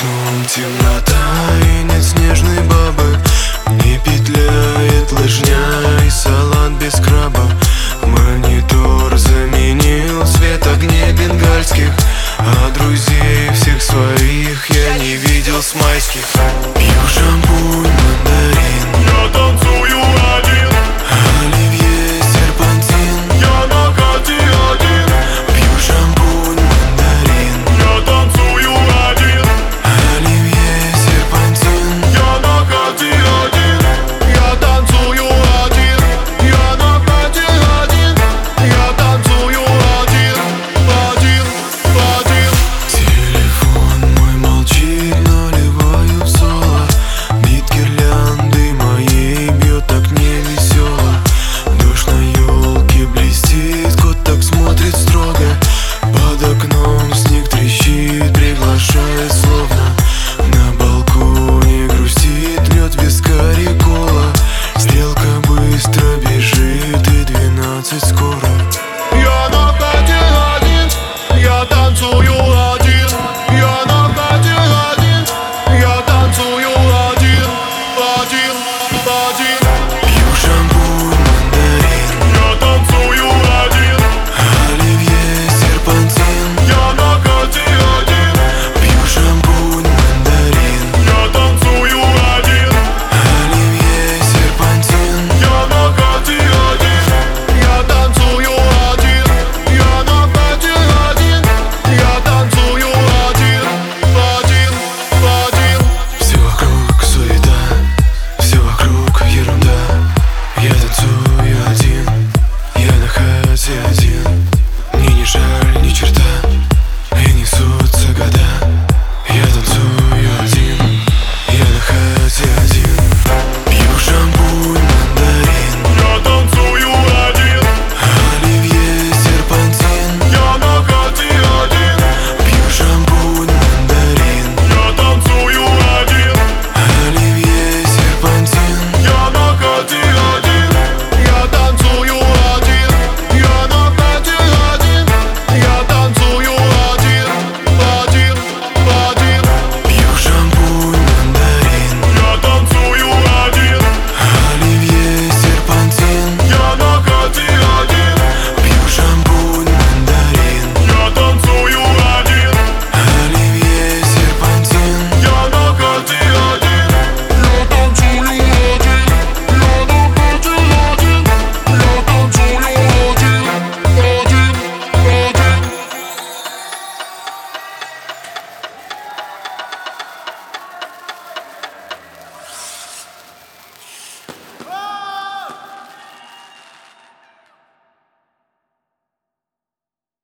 окном темнота и нет снежной бабы. Не петляет лыжня и салат без краба. Монитор заменил свет огней бенгальских, а друзей всех своих я не видел с майских. Пью шампунь, мандарин, Я танцую один, оливье, серпантин. я на хате один. Пью шампунь, мандарин, Я танцую один, оливье, серпантин. я на хате один. Я танцую один, я на хате один. Я танцую один, один, один. Телефон мой молчит, наливаю в соло. Бит гирлянды моей бьет так невесело. Дождь на елке блестит, кот так смотрит строго. Под окном снег трещит, приглашает словно. На балконе грустит, лед, вискарь и кола. Стрелка быстро бежит и 12 скоро. Я